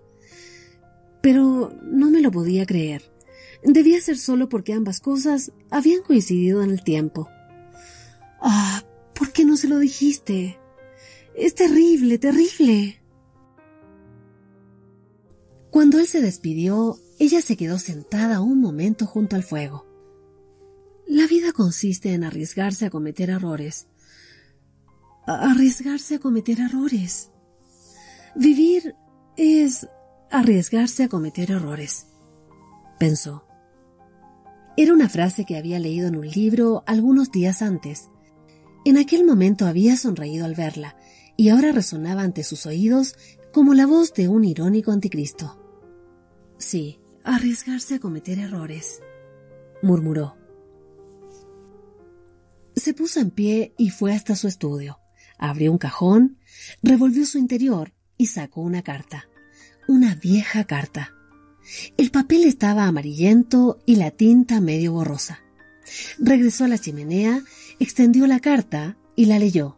Pero no me lo podía creer. Debía ser solo porque ambas cosas habían coincidido en el tiempo. ¿Por qué no se lo dijiste? Es terrible, terrible. Cuando él se despidió, ella se quedó sentada un momento junto al fuego. La vida consiste en arriesgarse a cometer errores. Arriesgarse a cometer errores. Vivir es arriesgarse a cometer errores, pensó. Era una frase que había leído en un libro algunos días antes. En aquel momento había sonreído al verla, y ahora resonaba ante sus oídos como la voz de un irónico anticristo. Sí, arriesgarse a cometer errores, murmuró. Se puso en pie y fue hasta su estudio. Abrió un cajón, revolvió su interior y sacó una carta. Una vieja carta. El papel estaba amarillento y la tinta medio borrosa. Regresó a la chimenea, extendió la carta y la leyó.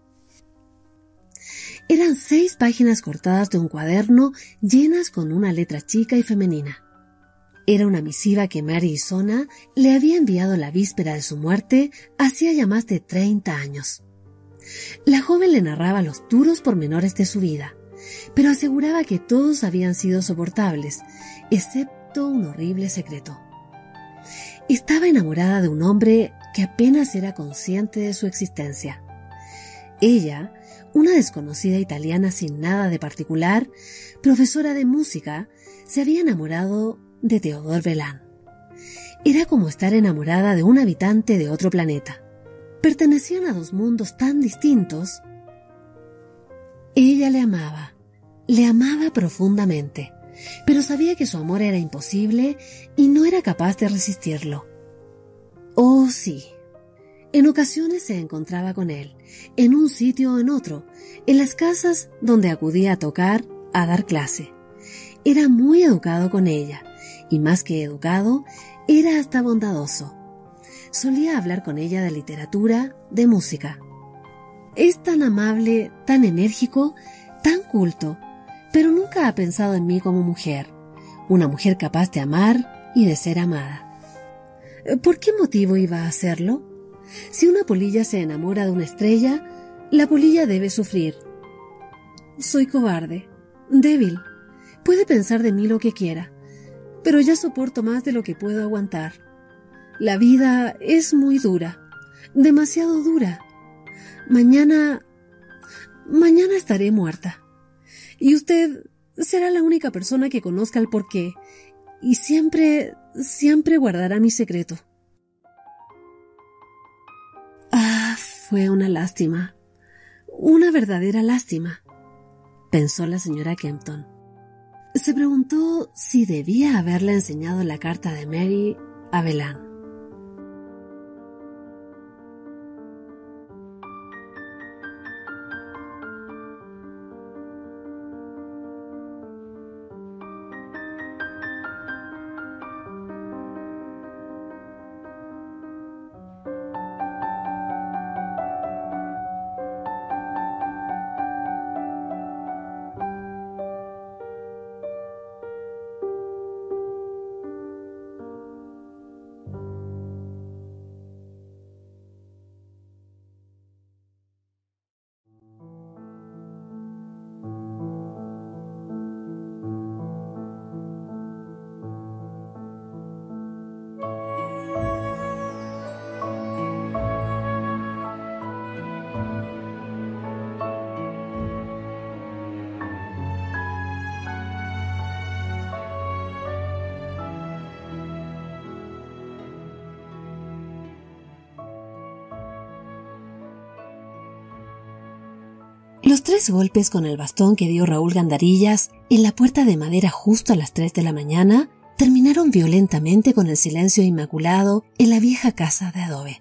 Eran 6 páginas cortadas de un cuaderno llenas con una letra chica y femenina. Era una misiva que Mary Isona le había enviado la víspera de su muerte hacía ya más de 30 años. La joven le narraba los duros pormenores de su vida, pero aseguraba que todos habían sido soportables, excepto un horrible secreto. Estaba enamorada de un hombre que apenas era consciente de su existencia. Ella, una desconocida italiana sin nada de particular, profesora de música, se había enamorado de Théodore Velin. Era como estar enamorada de un habitante de otro planeta. Pertenecían a 2 mundos tan distintos. Ella le amaba profundamente, pero sabía que su amor era imposible y no era capaz de resistirlo. Oh, sí. En ocasiones se encontraba con él, en un sitio o en otro, en las casas donde acudía a tocar, a dar clase. Era muy educado con ella, y más que educado, era hasta bondadoso. Solía hablar con ella de literatura, de música. Es tan amable, tan enérgico, tan culto, pero nunca ha pensado en mí como mujer, una mujer capaz de amar y de ser amada. ¿Por qué motivo iba a hacerlo? Si una polilla se enamora de una estrella, la polilla debe sufrir. Soy cobarde, débil. Puede pensar de mí lo que quiera, pero ya soporto más de lo que puedo aguantar. La vida es muy dura, demasiado dura. Mañana estaré muerta. Y usted será la única persona que conozca el porqué, y siempre guardará mi secreto. Fue una lástima. Una verdadera lástima, pensó la señora Kempton. Se preguntó si debía haberle enseñado la carta de Mary a Belán. Los 3 golpes con el bastón que dio Raúl Gandarillas en la puerta de madera justo a las 3 de la mañana terminaron violentamente con el silencio inmaculado en la vieja casa de adobe.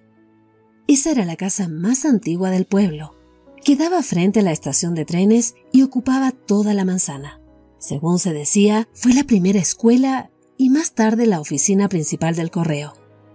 Esa era la casa más antigua del pueblo. Quedaba frente a la estación de trenes y ocupaba toda la manzana. Según se decía, fue la primera escuela y más tarde la oficina principal del correo.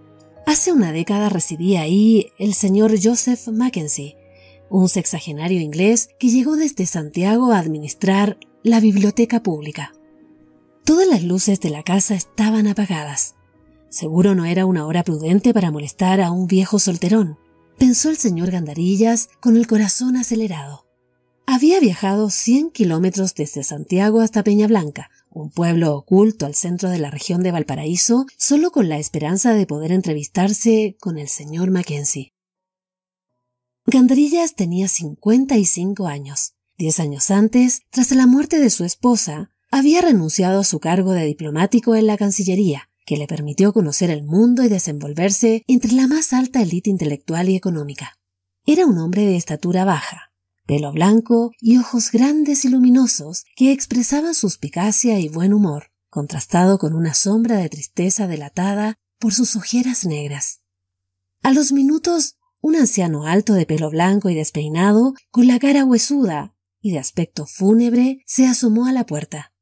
Hace una década residía ahí el señor Joseph Mackenzie, un sexagenario inglés que llegó desde Santiago a administrar la biblioteca pública. Todas las luces de la casa estaban apagadas. Seguro no era una hora prudente para molestar a un viejo solterón, pensó el señor Gandarillas con el corazón acelerado. Había viajado 100 kilómetros desde Santiago hasta Peñablanca, un pueblo oculto al centro de la región de Valparaíso, solo con la esperanza de poder entrevistarse con el señor Mackenzie. Gandarillas tenía 55 años. 10 años antes, tras la muerte de su esposa, había renunciado a su cargo de diplomático en la Cancillería, que le permitió conocer el mundo y desenvolverse entre la más alta élite intelectual y económica. Era un hombre de estatura baja, pelo blanco y ojos grandes y luminosos que expresaban suspicacia y buen humor, contrastado con una sombra de tristeza delatada por sus ojeras negras. A los minutos, un anciano alto de pelo blanco y despeinado, con la cara huesuda y de aspecto fúnebre, se asomó a la puerta.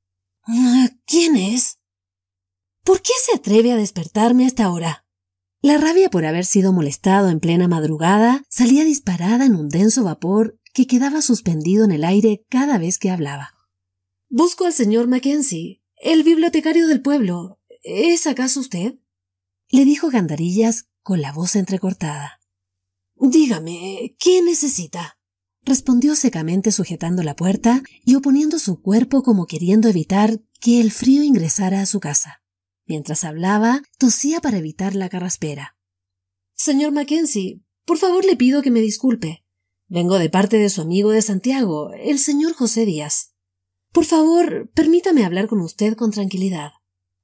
¿Quién es? ¿Por qué se atreve a despertarme a esta hora? La rabia por haber sido molestado en plena madrugada salía disparada en un denso vapor que quedaba suspendido en el aire cada vez que hablaba. Busco al señor Mackenzie, el bibliotecario del pueblo. ¿Es acaso usted? Le dijo Gandarillas con la voz entrecortada. Dígame, ¿qué necesita? Respondió secamente sujetando la puerta y oponiendo su cuerpo como queriendo evitar que el frío ingresara a su casa. Mientras hablaba, tosía para evitar la carraspera. Señor Mackenzie, por favor le pido que me disculpe. Vengo de parte de su amigo de Santiago, el señor José Díaz. Por favor, permítame hablar con usted con tranquilidad.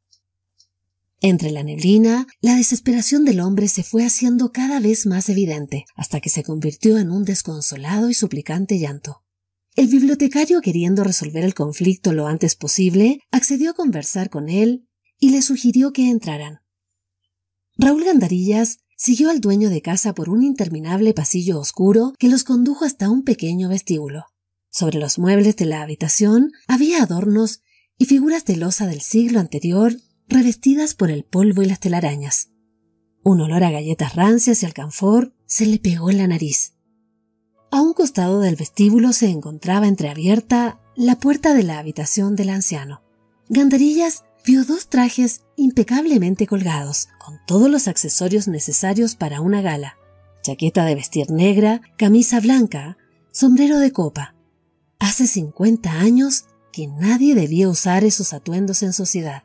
Entre la neblina, la desesperación del hombre se fue haciendo cada vez más evidente, hasta que se convirtió en un desconsolado y suplicante llanto. El bibliotecario, queriendo resolver el conflicto lo antes posible, accedió a conversar con él y le sugirió que entraran. Raúl Gandarillas siguió al dueño de casa por un interminable pasillo oscuro que los condujo hasta un pequeño vestíbulo. Sobre los muebles de la habitación había adornos y figuras de loza del siglo anterior revestidas por el polvo y las telarañas. Un olor a galletas rancias y alcanfor se le pegó en la nariz. A un costado del vestíbulo se encontraba entreabierta la puerta de la habitación del anciano. Gandarillas vio 2 trajes impecablemente colgados, con todos los accesorios necesarios para una gala: chaqueta de vestir negra, camisa blanca, sombrero de copa. Hace 50 años que nadie debía usar esos atuendos en sociedad.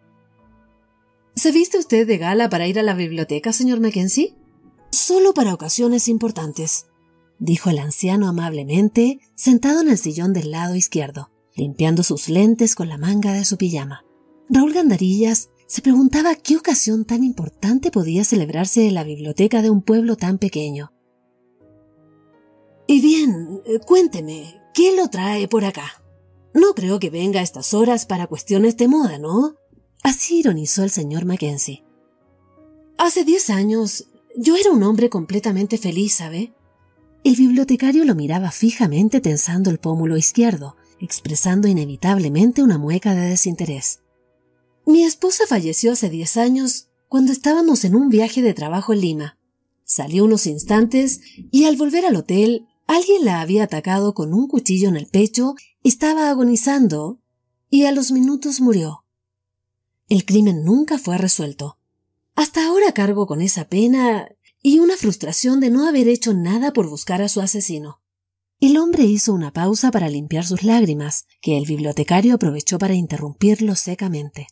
¿Se viste usted de gala para ir a la biblioteca, señor Mackenzie? Solo para ocasiones importantes, dijo el anciano amablemente, sentado en el sillón del lado izquierdo, limpiando sus lentes con la manga de su pijama. Raúl Gandarillas se preguntaba qué ocasión tan importante podía celebrarse en la biblioteca de un pueblo tan pequeño. Y bien, cuénteme, ¿qué lo trae por acá? No creo que venga a estas horas para cuestiones de moda, ¿no? Así ironizó el señor Mackenzie. Hace 10 años, yo era un hombre completamente feliz, ¿sabe? El bibliotecario lo miraba fijamente tensando el pómulo izquierdo, expresando inevitablemente una mueca de desinterés. Mi esposa falleció hace 10 años cuando estábamos en un viaje de trabajo en Lima. Salí unos instantes y al volver al hotel, alguien la había atacado con un cuchillo en el pecho, estaba agonizando y a los minutos murió. El crimen nunca fue resuelto. Hasta ahora cargo con esa pena y una frustración de no haber hecho nada por buscar a su asesino. El hombre hizo una pausa para limpiar sus lágrimas, que el bibliotecario aprovechó para interrumpirlo secamente.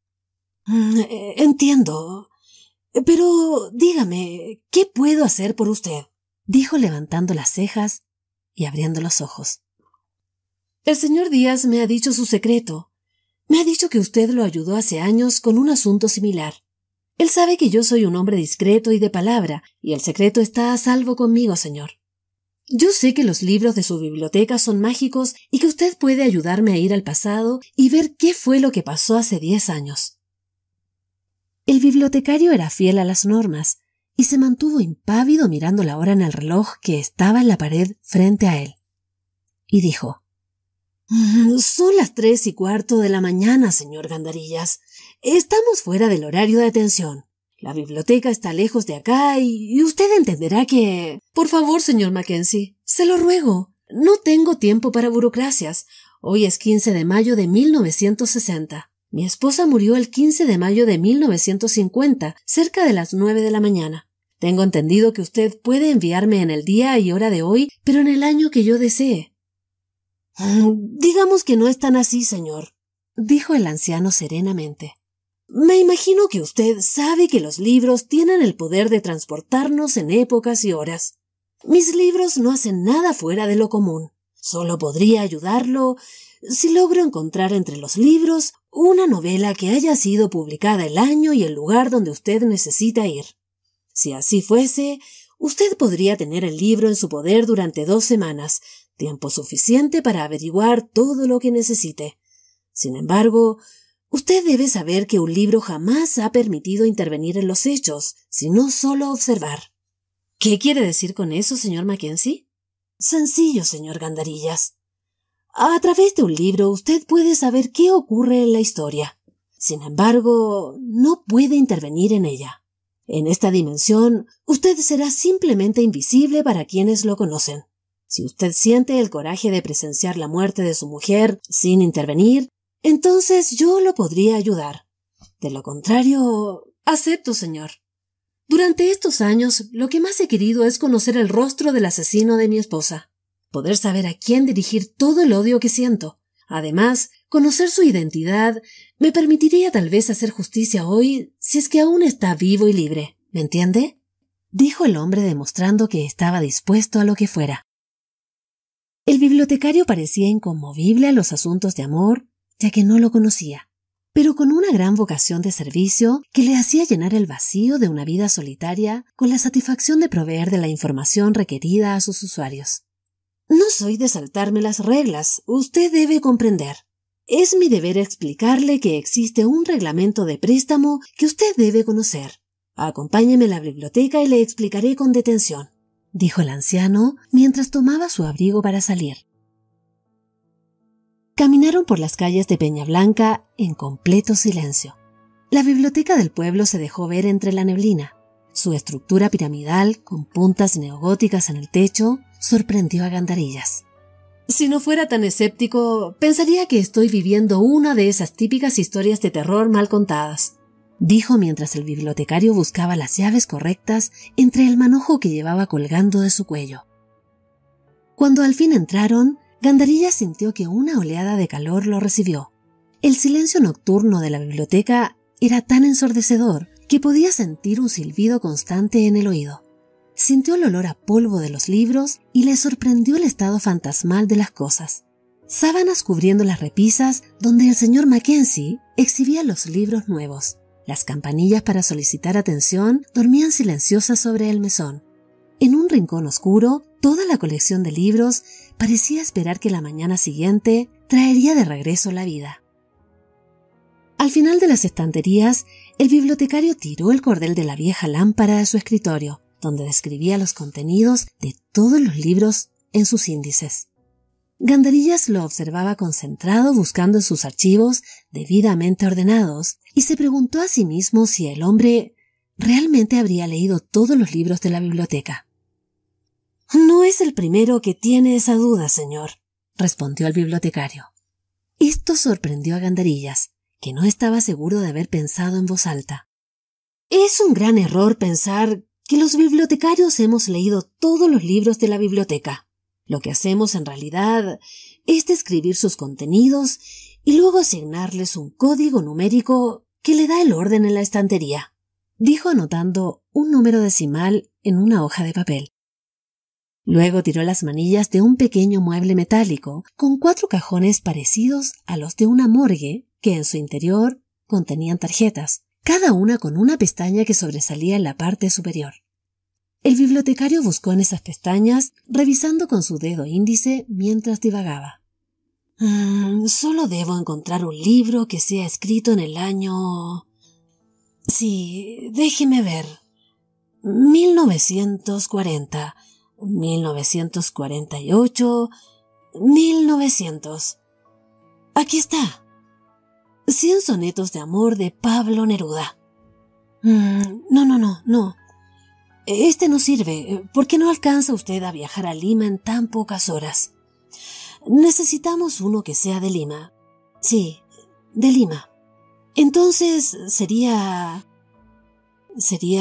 Entiendo, pero dígame, ¿qué puedo hacer por usted? Dijo levantando las cejas y abriendo los ojos. El señor Díaz me ha dicho su secreto. Me ha dicho que usted lo ayudó hace años con un asunto similar. Él sabe que yo soy un hombre discreto y de palabra, y el secreto está a salvo conmigo, señor. Yo sé que los libros de su biblioteca son mágicos y que usted puede ayudarme a ir al pasado y ver qué fue lo que pasó hace 10 años. El bibliotecario era fiel a las normas y se mantuvo impávido mirando la hora en el reloj que estaba en la pared frente a él. Y dijo: Son las 3:15 de la mañana, señor Gandarillas. Estamos fuera del horario de atención. La biblioteca está lejos de acá y usted entenderá que... Por favor, señor Mackenzie, se lo ruego. No tengo tiempo para burocracias. Hoy es 15 de mayo de 1960. Mi esposa murió el 15 de mayo de 1950, cerca de las 9 de la mañana. Tengo entendido que usted puede enviarme en el día y hora de hoy, pero en el año que yo desee. Digamos que no es tan así, señor, dijo el anciano serenamente. Me imagino que usted sabe que los libros tienen el poder de transportarnos en épocas y horas. Mis libros no hacen nada fuera de lo común. Solo podría ayudarlo si logro encontrar entre los libros una novela que haya sido publicada el año y el lugar donde usted necesita ir. Si así fuese, usted podría tener el libro en su poder durante 2 semanas, tiempo suficiente para averiguar todo lo que necesite. Sin embargo, usted debe saber que un libro jamás ha permitido intervenir en los hechos, sino solo observar. ¿Qué quiere decir con eso, señor Mackenzie? Sencillo, señor Gandarillas. A través de un libro usted puede saber qué ocurre en la historia. Sin embargo, no puede intervenir en ella. En esta dimensión, usted será simplemente invisible para quienes lo conocen. Si usted siente el coraje de presenciar la muerte de su mujer sin intervenir, entonces yo lo podría ayudar. De lo contrario, acepto, señor. Durante estos años, lo que más he querido es conocer el rostro del asesino de mi esposa. Poder saber a quién dirigir todo el odio que siento. Además, conocer su identidad me permitiría tal vez hacer justicia hoy si es que aún está vivo y libre. ¿Me entiende? Dijo el hombre demostrando que estaba dispuesto a lo que fuera. El bibliotecario parecía inconmovible a los asuntos de amor, ya que no lo conocía, pero con una gran vocación de servicio que le hacía llenar el vacío de una vida solitaria con la satisfacción de proveer de la información requerida a sus usuarios. No soy de saltarme las reglas, usted debe comprender. Es mi deber explicarle que existe un reglamento de préstamo que usted debe conocer. Acompáñeme a la biblioteca y le explicaré con detención, dijo el anciano mientras tomaba su abrigo para salir. Caminaron por las calles de Peña Blanca en completo silencio. La biblioteca del pueblo se dejó ver entre la neblina. Su estructura piramidal, con puntas neogóticas en el techo, sorprendió a Gandarillas. Si no fuera tan escéptico, pensaría que estoy viviendo una de esas típicas historias de terror mal contadas, dijo mientras el bibliotecario buscaba las llaves correctas entre el manojo que llevaba colgando de su cuello. Cuando al fin entraron, Gandarillas sintió que una oleada de calor lo recibió. El silencio nocturno de la biblioteca era tan ensordecedor que podía sentir un silbido constante en el oído. Sintió el olor a polvo de los libros y le sorprendió el estado fantasmal de las cosas. Sábanas cubriendo las repisas donde el señor Mackenzie exhibía los libros nuevos. Las campanillas para solicitar atención dormían silenciosas sobre el mesón. En un rincón oscuro, toda la colección de libros parecía esperar que la mañana siguiente traería de regreso la vida. Al final de las estanterías, el bibliotecario tiró el cordel de la vieja lámpara de su escritorio, donde describía los contenidos de todos los libros en sus índices. Gandarillas lo observaba concentrado buscando en sus archivos debidamente ordenados y se preguntó a sí mismo si el hombre realmente habría leído todos los libros de la biblioteca. «No es el primero que tiene esa duda, señor», respondió el bibliotecario. Esto sorprendió a Gandarillas, que no estaba seguro de haber pensado en voz alta. «Es un gran error pensar que los bibliotecarios hemos leído todos los libros de la biblioteca. Lo que hacemos en realidad es describir sus contenidos y luego asignarles un código numérico que le da el orden en la estantería», dijo anotando un número decimal en una hoja de papel. Luego tiró las manillas de un pequeño mueble metálico con 4 cajones parecidos a los de una morgue que en su interior contenían tarjetas, cada una con una pestaña que sobresalía en la parte superior. El bibliotecario buscó en esas pestañas, revisando con su dedo índice mientras divagaba. Solo debo encontrar un libro que sea escrito en el año... Sí, déjeme ver. 1940, 1948, 1900. Aquí está. 100 sonetos de amor de Pablo Neruda. No. Este no sirve. ¿Por qué no alcanza usted a viajar a Lima en tan pocas horas? Necesitamos uno que sea de Lima. Sí, de Lima. Entonces sería... Si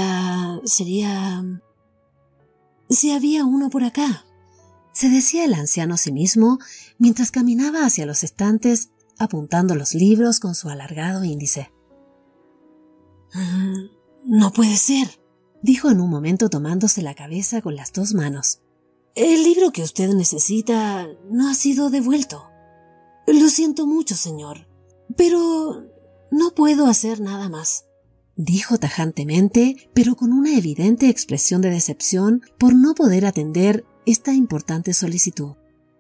había uno por acá, se decía el anciano a sí mismo mientras caminaba hacia los estantes apuntando los libros con su alargado índice. No puede ser, dijo en un momento tomándose la cabeza con las 2 manos. El libro que usted necesita no ha sido devuelto. Lo siento mucho, señor, pero no puedo hacer nada más, dijo tajantemente, pero con una evidente expresión de decepción por no poder atender esta importante solicitud.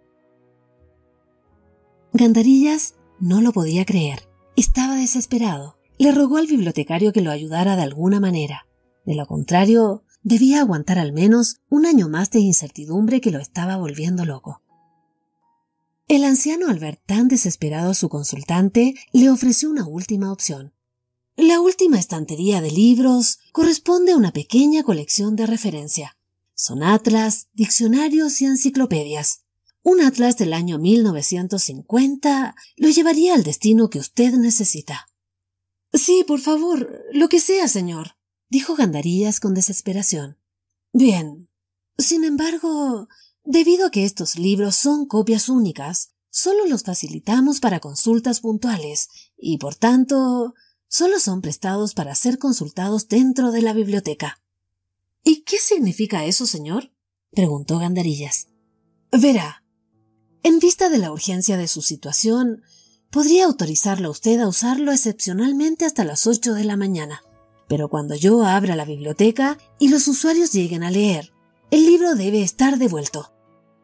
Gandarillas no lo podía creer. Estaba desesperado. Le rogó al bibliotecario que lo ayudara de alguna manera. De lo contrario, debía aguantar al menos un año más de incertidumbre que lo estaba volviendo loco. El anciano, al ver tan desesperado a su consultante, le ofreció una última opción. La última estantería de libros corresponde a una pequeña colección de referencia. Son atlas, diccionarios y enciclopedias. Un atlas del año 1950 lo llevaría al destino que usted necesita. Sí, por favor, lo que sea, señor, dijo Gandarillas con desesperación. Bien. Sin embargo, debido a que estos libros son copias únicas, solo los facilitamos para consultas puntuales y, por tanto, solo son prestados para ser consultados dentro de la biblioteca. ¿Y qué significa eso, señor?, preguntó Gandarillas. Verá, en vista de la urgencia de su situación, podría autorizarlo a usted a usarlo excepcionalmente hasta las 8 de la mañana. Pero cuando yo abra la biblioteca y los usuarios lleguen a leer, el libro debe estar devuelto.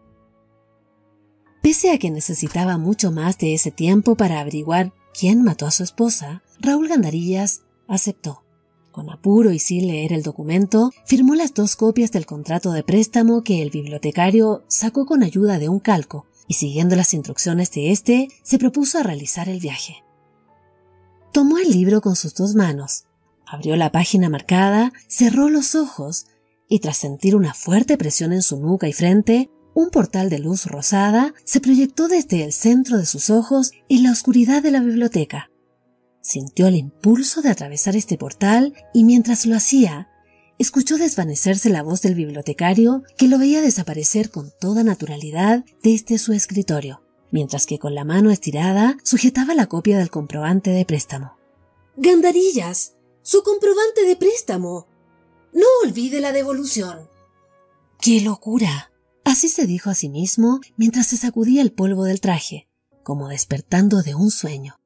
Pese a que necesitaba mucho más de ese tiempo para averiguar quién mató a su esposa, Raúl Gandarillas aceptó. Con apuro y sin leer el documento, firmó las 2 copias del contrato de préstamo que el bibliotecario sacó con ayuda de un calco y, siguiendo las instrucciones de este, se propuso a realizar el viaje. Tomó el libro con sus 2 manos, abrió la página marcada, cerró los ojos y, tras sentir una fuerte presión en su nuca y frente, un portal de luz rosada se proyectó desde el centro de sus ojos en la oscuridad de la biblioteca. Sintió el impulso de atravesar este portal y, mientras lo hacía, escuchó desvanecerse la voz del bibliotecario que lo veía desaparecer con toda naturalidad desde su escritorio, mientras que con la mano estirada sujetaba la copia del comprobante de préstamo. «Gandarillas, su comprobante de préstamo. No olvide la devolución». «¡Qué locura!», así se dijo a sí mismo mientras se sacudía el polvo del traje, como despertando de un sueño.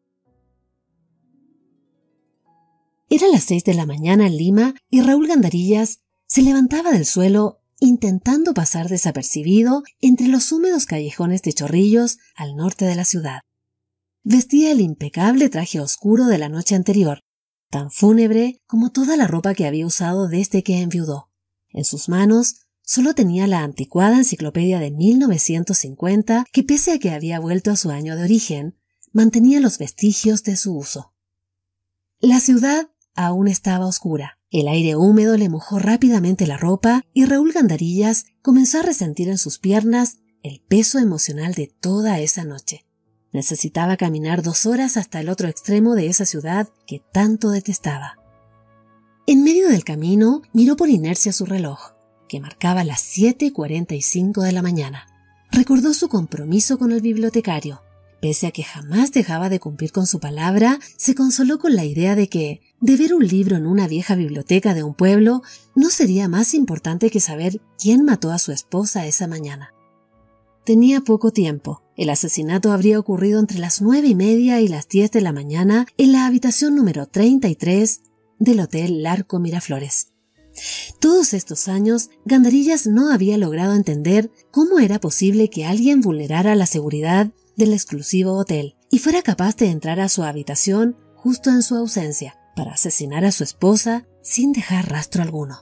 Era las 6 de la mañana en Lima y Raúl Gandarillas se levantaba del suelo intentando pasar desapercibido entre los húmedos callejones de Chorrillos al norte de la ciudad. Vestía el impecable traje oscuro de la noche anterior, tan fúnebre como toda la ropa que había usado desde que enviudó. En sus manos solo tenía la anticuada enciclopedia de 1950 que, pese a que había vuelto a su año de origen, mantenía los vestigios de su uso. La ciudad aún estaba oscura. El aire húmedo le mojó rápidamente la ropa y Raúl Gandarillas comenzó a resentir en sus piernas el peso emocional de toda esa noche. Necesitaba caminar 2 horas hasta el otro extremo de esa ciudad que tanto detestaba. En medio del camino miró por inercia su reloj, que marcaba las 7:45 de la mañana. Recordó su compromiso con el bibliotecario. Pese a que jamás dejaba de cumplir con su palabra, se consoló con la idea de que ver un libro en una vieja biblioteca de un pueblo no sería más importante que saber quién mató a su esposa esa mañana. Tenía poco tiempo. El asesinato habría ocurrido entre las 9:30 y las 10 de la mañana en la habitación número 33 del Hotel Larco Miraflores. Todos estos años, Gandarillas no había logrado entender cómo era posible que alguien vulnerara la seguridad del exclusivo hotel y fuera capaz de entrar a su habitación justo en su ausencia para asesinar a su esposa sin dejar rastro alguno.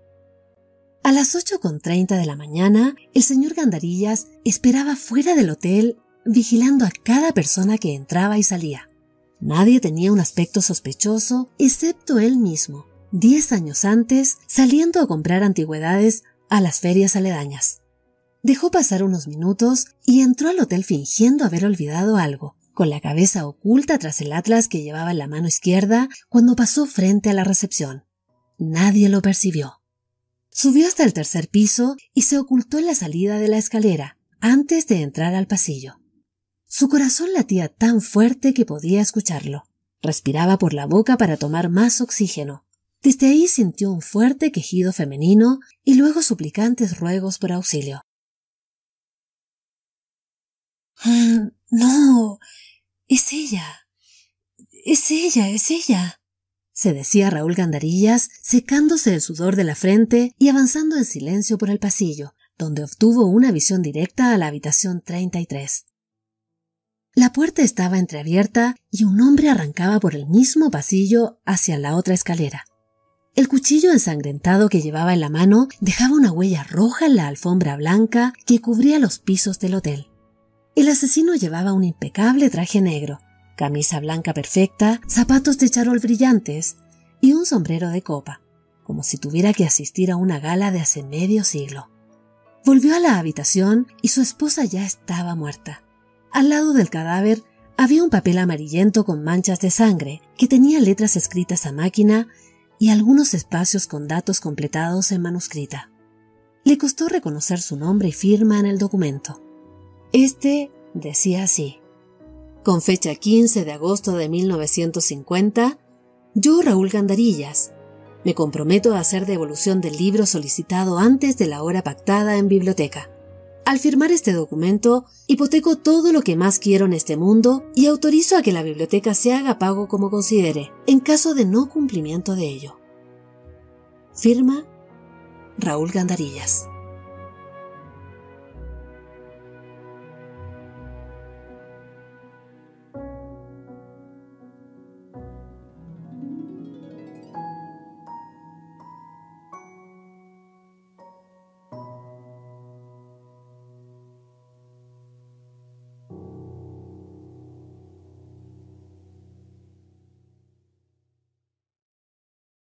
A las 8:30 de la mañana, el señor Gandarillas esperaba fuera del hotel, vigilando a cada persona que entraba y salía. Nadie tenía un aspecto sospechoso, excepto él mismo, 10 años antes, saliendo a comprar antigüedades a las ferias aledañas. Dejó pasar unos minutos y entró al hotel fingiendo haber olvidado algo, con la cabeza oculta tras el atlas que llevaba en la mano izquierda cuando pasó frente a la recepción. Nadie lo percibió. Subió hasta el 3er piso y se ocultó en la salida de la escalera, antes de entrar al pasillo. Su corazón latía tan fuerte que podía escucharlo. Respiraba por la boca para tomar más oxígeno. Desde ahí sintió un fuerte quejido femenino y luego suplicantes ruegos por auxilio. «No, es ella, se decía Raúl Gandarillas, secándose el sudor de la frente y avanzando en silencio por el pasillo, donde obtuvo una visión directa a la habitación 33. La puerta estaba entreabierta y un hombre arrancaba por el mismo pasillo hacia la otra escalera. El cuchillo ensangrentado que llevaba en la mano dejaba una huella roja en la alfombra blanca que cubría los pisos del hotel. El asesino llevaba un impecable traje negro, camisa blanca perfecta, zapatos de charol brillantes y un sombrero de copa, como si tuviera que asistir a una gala de hace medio siglo. Volvió a la habitación y su esposa ya estaba muerta. Al lado del cadáver había un papel amarillento con manchas de sangre que tenía letras escritas a máquina y algunos espacios con datos completados en manuscrita. Le costó reconocer su nombre y firma en el documento. Este decía así: con fecha 15 de agosto de 1950, yo, Raúl Gandarillas, me comprometo a hacer devolución del libro solicitado antes de la hora pactada en biblioteca. Al firmar este documento, hipoteco todo lo que más quiero en este mundo y autorizo a que la biblioteca se haga pago como considere, en caso de no cumplimiento de ello. Firma Raúl Gandarillas.